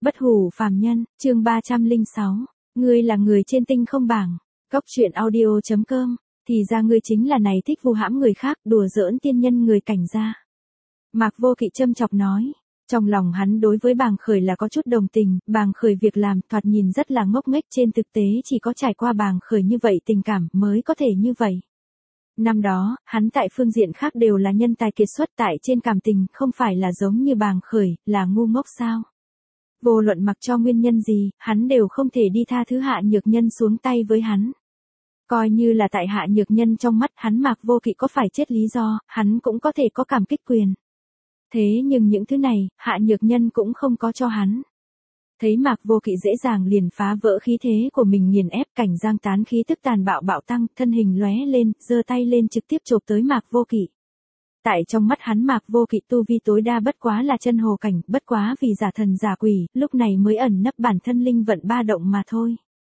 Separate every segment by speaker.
Speaker 1: Bất hủ phàm nhân, chương 306. Ngươi là người trên tinh không bảng. Cốc truyện audio.com. Thì ra ngươi chính là này thích vu hãm người khác, đùa giỡn tiên nhân người cảnh gia. Mạc Vô Kỵ châm chọc nói. Trong lòng hắn đối với Bàng Khởi là có chút đồng tình, Bàng Khởi việc làm thoạt nhìn rất là ngốc nghếch, trên thực tế chỉ có trải qua Bàng Khởi như vậy tình cảm mới có thể như vậy. Năm đó, hắn tại phương diện khác đều là nhân tài kiệt xuất, tại trên cảm tình không phải là giống như Bàng Khởi, là ngu ngốc sao? Vô luận mặc cho nguyên nhân gì, hắn đều không thể đi tha thứ Hạ Nhược Nhân xuống tay với hắn. Coi như là tại Hạ Nhược Nhân trong mắt hắn Mạc Vô Kỵ có phải chết lý do, hắn cũng có thể có cảm kích quyền. Thế nhưng những thứ này, Hạ Nhược Nhân cũng không có cho hắn. Thấy Mạc Vô Kỵ dễ dàng liền phá vỡ khí thế của mình, nghiền ép, Cảnh Giang Tán khí tức tàn bạo bạo tăng, thân hình lóe lên, giơ tay lên trực tiếp chộp tới Mạc Vô Kỵ. Tại trong mắt hắn Mạc Vô Kỵ tu vi tối đa bất quá là chân hồ cảnh, bất quá vì giả thần giả quỷ, lúc này mới ẩn nấp bản thân linh vận ba động mà thôi.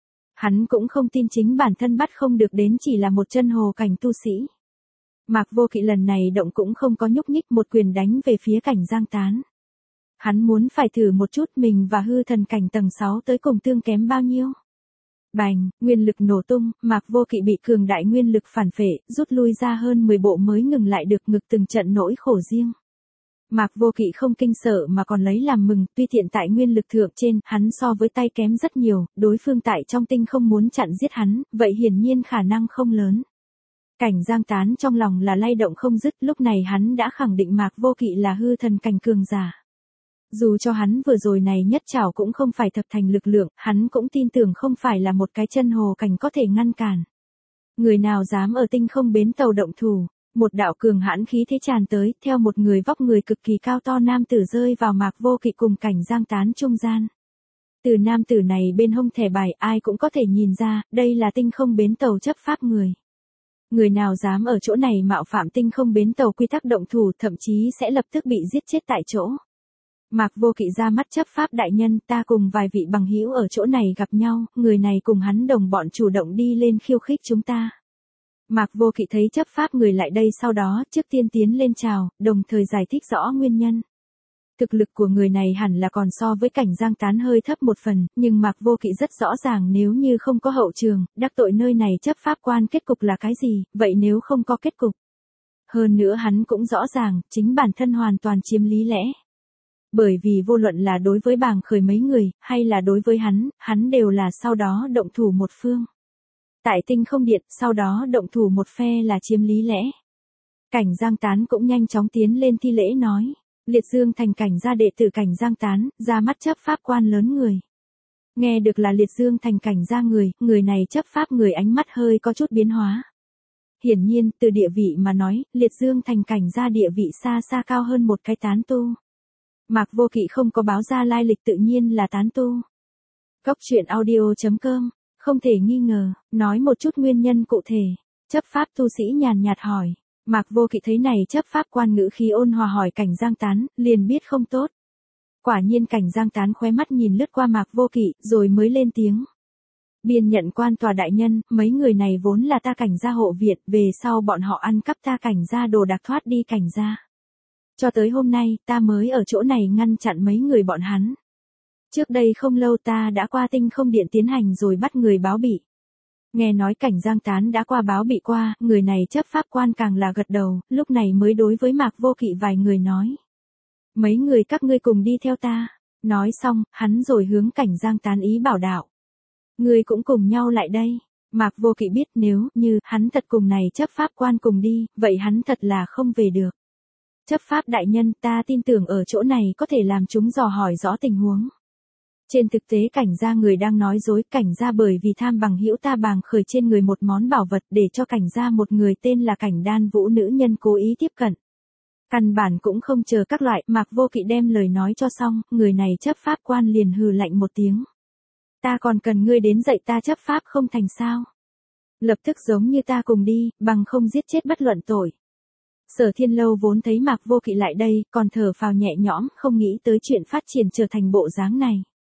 Speaker 1: Hắn cũng không tin chính bản thân bắt không được đến chỉ là một chân hồ cảnh tu sĩ. Mạc Vô Kỵ lần này động cũng không có nhúc nhích, một quyền đánh về phía Cảnh Giang Tán. Hắn muốn phải thử một chút mình và hư thần cảnh tầng 6 tới cùng tương kém bao nhiêu. Bành, nguyên lực nổ tung, Mạc Vô Kỵ bị cường đại nguyên lực phản phệ, rút lui ra hơn 10 bộ mới ngừng lại được, ngực từng trận nỗi khổ riêng. Mạc Vô Kỵ không kinh sợ mà còn lấy làm mừng, tuy tiện tại nguyên lực thượng trên, hắn so với tay kém rất nhiều, đối phương tại trong tinh không muốn chặn giết hắn, vậy hiển nhiên khả năng không lớn. Cảnh Giang Tán trong lòng là lay động không dứt, lúc này hắn đã khẳng định Mạc Vô Kỵ là hư thần cảnh cường giả. Dù cho hắn vừa rồi này nhất trảo cũng không phải thập thành lực lượng, hắn cũng tin tưởng không phải là một cái chân hồ cảnh có thể ngăn cản. Người nào dám ở tinh không bến tàu động thủ, một đạo cường hãn khí thế tràn tới, theo một người vóc người cực kỳ cao to nam tử rơi vào Mạc Vô Kỵ cùng Cảnh Giang Tán trung gian. Từ nam tử này bên hông thẻ bài ai cũng có thể nhìn ra, đây là tinh không bến tàu chấp pháp người. Người nào dám ở chỗ này mạo phạm tinh không bến tàu quy tắc động thủ, thậm chí sẽ lập tức bị giết chết tại chỗ. Mạc Vô Kỵ ra mắt chấp pháp đại nhân, ta cùng vài vị bằng hữu ở chỗ này gặp nhau, người này cùng hắn đồng bọn chủ động đi lên khiêu khích chúng ta. Mạc Vô Kỵ thấy chấp pháp người lại đây, sau đó trước tiên tiến lên chào, đồng thời giải thích rõ nguyên nhân. Thực lực của người này hẳn là còn so với Cảnh Giang Tán hơi thấp một phần, nhưng Mạc Vô Kỵ rất rõ ràng nếu như không có hậu trường, đắc tội nơi này chấp pháp quan kết cục là cái gì, vậy nếu không có kết cục. Hơn nữa hắn cũng rõ ràng, chính bản thân hoàn toàn chiếm lý lẽ. Bởi vì vô luận là đối với Bàng Khởi mấy người, hay là đối với hắn đều là sau đó động thủ một phương. Tại tinh không điện, sau đó động thủ một phe là chiếm lý lẽ. Cảnh Giang Tán cũng nhanh chóng tiến lên thi lễ nói. Liệt Dương thành Cảnh gia đệ tử Cảnh Giang Tán, ra mắt chấp pháp quan lớn người. Nghe được là Liệt Dương thành Cảnh gia người này chấp pháp người ánh mắt hơi có chút biến hóa. Hiển nhiên, từ địa vị mà nói, Liệt Dương thành Cảnh gia địa vị xa xa cao hơn một cái tán tu. Mạc Vô Kỵ không có báo ra lai lịch, tự nhiên là tán tu. Cốc truyện audio.com, không thể nghi ngờ, nói một chút nguyên nhân cụ thể. Chấp pháp tu sĩ nhàn nhạt hỏi. Mạc Vô Kỵ thấy này chấp pháp quan ngữ khí ôn hòa hỏi Cảnh Giang Tán, liền biết không tốt. Quả nhiên Cảnh Giang Tán khóe mắt nhìn lướt qua Mạc Vô Kỵ, rồi mới lên tiếng. Biên nhận quan tòa đại nhân, mấy người này vốn là ta Cảnh gia hộ viện, về sau bọn họ ăn cắp ta Cảnh gia đồ đạc thoát đi Cảnh gia. Cho tới hôm nay, ta mới ở chỗ này ngăn chặn mấy người bọn hắn. Trước đây không lâu ta đã qua tinh không điện tiến hành rồi bắt người báo bị. Nghe nói Cảnh Giang Tán đã qua báo bị qua, người này chấp pháp quan càng là gật đầu, lúc này mới đối với Mạc Vô Kỵ vài người nói. Mấy người các ngươi cùng đi theo ta. Nói xong, hắn rồi hướng Cảnh Giang Tán ý bảo đạo. Ngươi cũng cùng nhau lại đây. Mạc Vô Kỵ biết nếu như hắn thật cùng này chấp pháp quan cùng đi, vậy hắn thật là không về được. Chấp pháp đại nhân, ta tin tưởng ở chỗ này có thể làm chúng dò hỏi rõ tình huống. Trên thực tế Cảnh gia người đang nói dối, Cảnh gia bởi vì tham bằng hữu ta Bàng Khởi trên người một món bảo vật để cho Cảnh gia một người tên là Cảnh Đan Vũ nữ nhân cố ý tiếp cận. Căn bản cũng không chờ các loại, Mạc Vô Kỵ đem lời nói cho xong, người này chấp pháp quan liền hừ lạnh một tiếng. Ta còn cần ngươi đến dạy ta chấp pháp không thành sao? Lập tức giống như ta cùng đi, bằng không giết chết bất luận tội. Sở Thiên Lâu vốn thấy Mạc Vô Kỵ lại đây, còn thở phào nhẹ nhõm, không nghĩ tới chuyện phát triển trở thành bộ dáng này.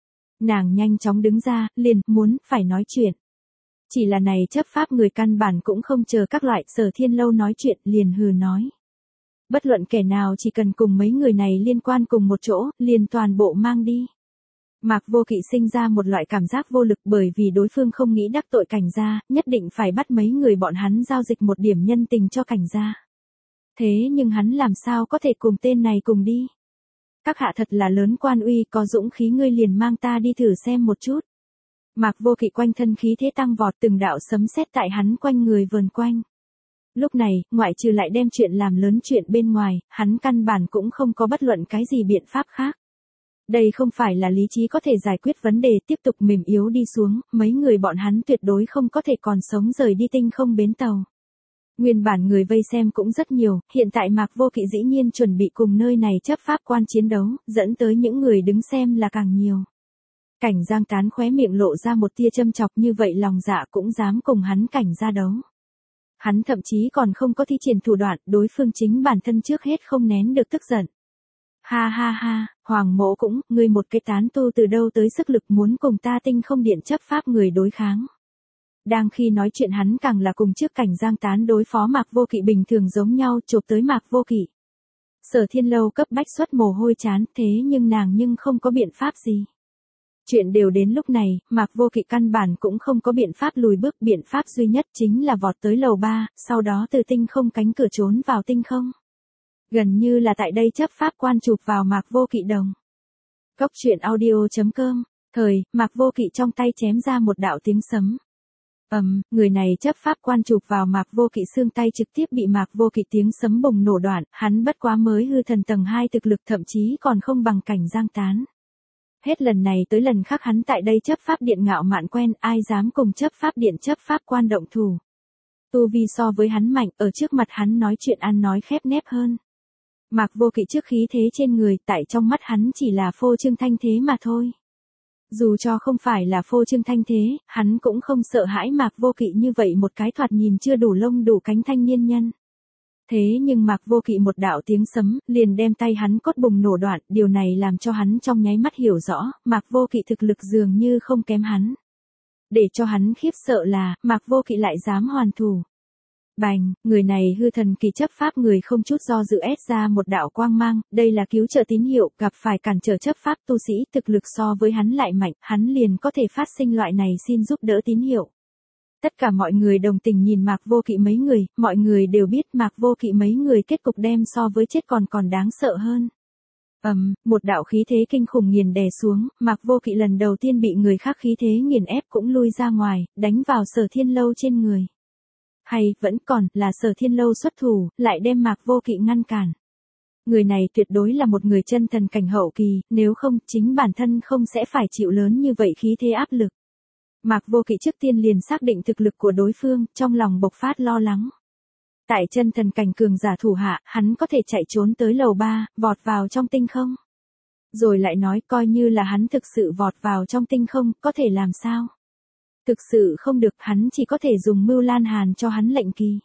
Speaker 1: Nàng nhanh chóng đứng ra, liền, muốn, phải nói chuyện. Chỉ là này chấp pháp người căn bản cũng không chờ các loại, Sở Thiên Lâu nói chuyện, liền hừ nói. Bất luận kẻ nào chỉ cần cùng mấy người này liên quan cùng một chỗ, liền toàn bộ mang đi. Mạc Vô Kỵ sinh ra một loại cảm giác vô lực bởi vì đối phương không nghĩ đắc tội Cảnh gia, nhất định phải bắt mấy người bọn hắn giao dịch một điểm nhân tình cho Cảnh gia. Thế nhưng hắn làm sao có thể cùng tên này cùng đi? Các hạ thật là lớn quan uy, có dũng khí ngươi liền mang ta đi thử xem một chút. Mạc Vô Kỵ quanh thân khí thế tăng vọt, từng đạo sấm sét tại hắn quanh người vờn quanh. Lúc này, ngoại trừ lại đem chuyện làm lớn chuyện bên ngoài, hắn căn bản cũng không có bất luận cái gì biện pháp khác. Đây không phải là lý trí có thể giải quyết vấn đề, tiếp tục mềm yếu đi xuống, mấy người bọn hắn tuyệt đối không có thể còn sống rời đi tinh không bến tàu. Nguyên bản người vây xem cũng rất nhiều, hiện tại Mạc Vô Kỵ dĩ nhiên chuẩn bị cùng nơi này chấp pháp quan chiến đấu, dẫn tới những người đứng xem là càng nhiều. Cảnh Giang Tán khóe miệng lộ ra một tia châm chọc, như vậy lòng dạ cũng dám cùng hắn Cảnh ra đấu. Hắn thậm chí còn không có thi triển thủ đoạn, đối phương chính bản thân trước hết không nén được tức giận. Ha ha ha, Hoàng Mỗ cũng, ngươi một cái tán tu từ đâu tới sức lực muốn cùng ta tinh không điện chấp pháp người đối kháng. Đang khi nói chuyện hắn càng là cùng trước Cảnh Giang Tán đối phó Mạc Vô Kỵ bình thường giống nhau, chộp tới Mạc Vô Kỵ. Sở Thiên Lâu cấp bách xuất mồ hôi chán, thế nhưng nàng không có biện pháp gì. Chuyện đều đến lúc này, Mạc Vô Kỵ căn bản cũng không có biện pháp lùi bước, biện pháp duy nhất chính là vọt tới lầu 3, sau đó từ tinh không cánh cửa trốn vào tinh không. Gần như là tại đây chấp pháp quan chụp vào Mạc Vô Kỵ đồng. Cốc truyện audio.com, thời, Mạc Vô Kỵ trong tay chém ra một đạo tiếng sấm. Người này chấp pháp quan chụp vào Mạc Vô Kỵ xương tay trực tiếp bị Mạc Vô Kỵ tiếng sấm bùng nổ đoạn, hắn bất quá mới hư thần tầng 2 thực lực thậm chí còn không bằng Cảnh Giang Tán. Hết lần này tới lần khác hắn tại đây chấp pháp điện ngạo mạn quen, ai dám cùng chấp pháp điện chấp pháp quan động thủ. Tu vi so với hắn mạnh, ở trước mặt hắn nói chuyện ăn nói khép nép hơn. Mạc Vô Kỵ trước khí thế trên người, tại trong mắt hắn chỉ là phô trương thanh thế mà thôi. Dù cho không phải là phô trương thanh thế, hắn cũng không sợ hãi Mạc Vô Kỵ như vậy một cái thoạt nhìn chưa đủ lông đủ cánh thanh niên nhân. Thế nhưng Mạc Vô Kỵ một đạo tiếng sấm, liền đem tay hắn cốt bùng nổ đoạn, điều này làm cho hắn trong nháy mắt hiểu rõ, Mạc Vô Kỵ thực lực dường như không kém hắn. Để cho hắn khiếp sợ là, Mạc Vô Kỵ lại dám hoàn thủ. Bành, người này hư thần kỳ chấp pháp người không chút do dự ép ra một đạo quang mang, đây là cứu trợ tín hiệu, gặp phải cản trở chấp pháp tu sĩ, thực lực so với hắn lại mạnh, hắn liền có thể phát sinh loại này xin giúp đỡ tín hiệu. Tất cả mọi người đồng tình nhìn Mạc Vô Kỵ mấy người, mọi người đều biết Mạc Vô Kỵ mấy người kết cục đem so với chết còn đáng sợ hơn. Một đạo khí thế kinh khủng nghiền đè xuống, Mạc Vô Kỵ lần đầu tiên bị người khác khí thế nghiền ép cũng lui ra ngoài, đánh vào Sở Thiên Lâu trên người. Hay, vẫn còn, là Sở Thiên Lâu xuất thủ, lại đem Mạc Vô Kỵ ngăn cản. Người này tuyệt đối là một người chân thần cảnh hậu kỳ, nếu không, chính bản thân không sẽ phải chịu lớn như vậy khí thế áp lực. Mạc Vô Kỵ trước tiên liền xác định thực lực của đối phương, trong lòng bộc phát lo lắng. Tại chân thần cảnh cường giả thủ hạ, hắn có thể chạy trốn tới lầu 3, vọt vào trong tinh không. Rồi lại nói coi như là hắn thực sự vọt vào trong tinh không, có thể làm sao? Thực sự không được, hắn chỉ có thể dùng Mưu Lan Hàn cho hắn lệnh kỳ.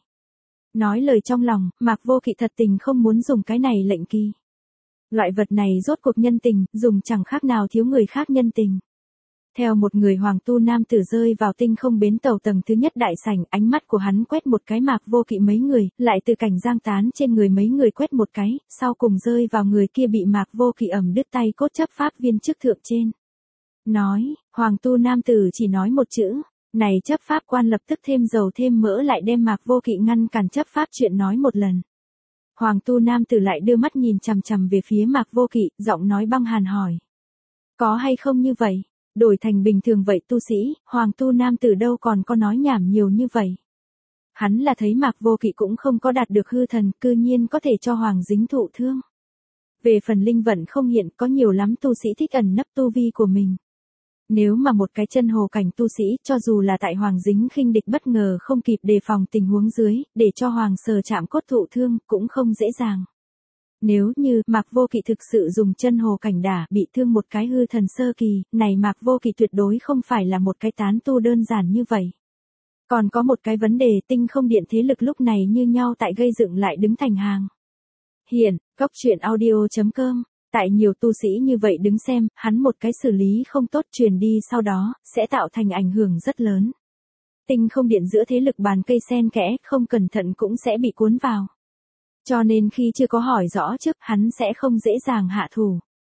Speaker 1: Nói lời trong lòng, Mạc Vô Kỵ thật tình không muốn dùng cái này lệnh kỳ. Loại vật này rốt cuộc nhân tình, dùng chẳng khác nào thiếu người khác nhân tình. Theo một người hoàng tu nam tử rơi vào tinh không bến tàu tầng thứ nhất đại sảnh, ánh mắt của hắn quét một cái Mạc Vô Kỵ mấy người, lại từ Cảnh Giang Tán trên người mấy người quét một cái, sau cùng rơi vào người kia bị Mạc Vô Kỵ ẩm đứt tay cốt chấp pháp viên chức thượng trên. Nói, hoàng tu nam tử chỉ nói một chữ, này chấp pháp quan lập tức thêm dầu thêm mỡ lại đem Mạc Vô Kỵ ngăn cản chấp pháp chuyện nói một lần. Hoàng tu nam tử lại đưa mắt nhìn chằm chằm về phía Mạc Vô Kỵ, giọng nói băng hàn hỏi. Có hay không như vậy? Đổi thành bình thường vậy tu sĩ, hoàng tu nam tử đâu còn có nói nhảm nhiều như vậy. Hắn là thấy Mạc Vô Kỵ cũng không có đạt được hư thần, cư nhiên có thể cho hoàng dính thụ thương. Về phần linh vận không hiện, có nhiều lắm tu sĩ thích ẩn nấp tu vi của mình. Nếu mà một cái chân hồ cảnh tu sĩ, cho dù là tại hoàng dính khinh địch bất ngờ không kịp đề phòng tình huống dưới, để cho hoàng sờ chạm cốt thụ thương, cũng không dễ dàng. Nếu như Mạc Vô Kỵ thực sự dùng chân hồ cảnh đả bị thương một cái hư thần sơ kỳ, này Mạc Vô Kỵ tuyệt đối không phải là một cái tán tu đơn giản như vậy. Còn có một cái vấn đề, tinh không điện thế lực lúc này như nhau tại gây dựng lại đứng thành hàng. Hiện, Cốc truyện audio.com, tại nhiều tu sĩ như vậy đứng xem, hắn một cái xử lý không tốt truyền đi sau đó, sẽ tạo thành ảnh hưởng rất lớn. Tinh không điện giữa thế lực bàn cây sen kẽ, không cẩn thận cũng sẽ bị cuốn vào. Cho nên khi chưa có hỏi rõ trước, hắn sẽ không dễ dàng hạ thủ.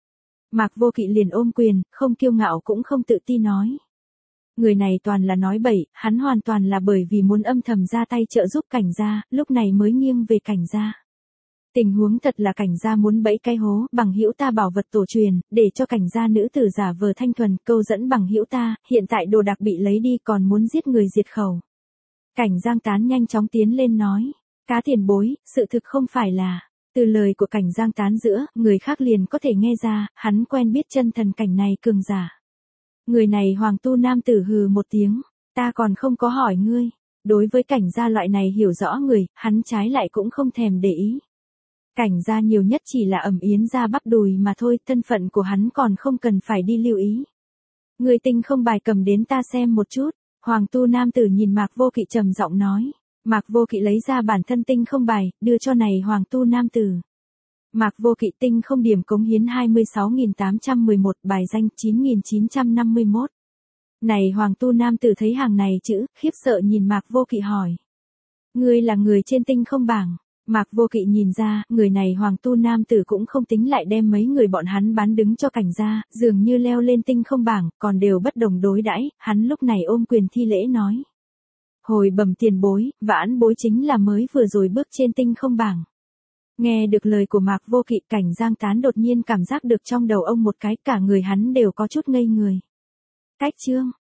Speaker 1: Mạc Vô Kỵ liền ôm quyền, không kiêu ngạo cũng không tự ti nói. Người này toàn là nói bậy, hắn hoàn toàn là bởi vì muốn âm thầm ra tay trợ giúp Cảnh gia, lúc này mới nghiêng về Cảnh gia. Tình huống thật là Cảnh gia muốn bẫy cái hố, bằng hữu ta bảo vật tổ truyền, để cho Cảnh gia nữ tử giả vờ thanh thuần, câu dẫn bằng hữu ta, hiện tại đồ đạc bị lấy đi còn muốn giết người diệt khẩu. Cảnh Giang Tán nhanh chóng tiến lên nói, cá tiền bối, sự thực không phải là, từ lời của Cảnh Giang Tán giữa, người khác liền có thể nghe ra, hắn quen biết chân thần cảnh này cường giả. Người này Hoàng tu nam tử hừ một tiếng, ta còn không có hỏi ngươi, đối với Cảnh gia loại này hiểu rõ người, hắn trái lại cũng không thèm để ý. Cảnh gia nhiều nhất chỉ là ẩm yến gia bắp đùi mà thôi, thân phận của hắn còn không cần phải đi lưu ý. Người tinh không bài cầm đến ta xem một chút, Hoàng tu nam tử nhìn Mạc Vô Kỵ trầm giọng nói. Mạc Vô Kỵ lấy ra bản thân tinh không bài, đưa cho này Hoàng tu nam tử. Mạc Vô Kỵ tinh không điểm cống hiến 26.811, bài danh 9.951. Này Hoàng tu nam tử thấy hàng này chữ, khiếp sợ nhìn Mạc Vô Kỵ hỏi. Ngươi là người trên tinh không bảng. Mạc Vô Kỵ nhìn ra, người này Hoàng tu nam tử cũng không tính lại đem mấy người bọn hắn bán đứng cho Cảnh gia, dường như leo lên tinh không bảng, còn đều bất đồng đối đãi, hắn lúc này ôm quyền thi lễ nói. Hồi bẩm tiền bối, vãn bối chính là mới vừa rồi bước trên tinh không bảng. Nghe được lời của Mạc Vô Kỵ, Cảnh Giang Tán đột nhiên cảm giác được trong đầu ông một cái, cả người hắn đều có chút ngây người. Cách chương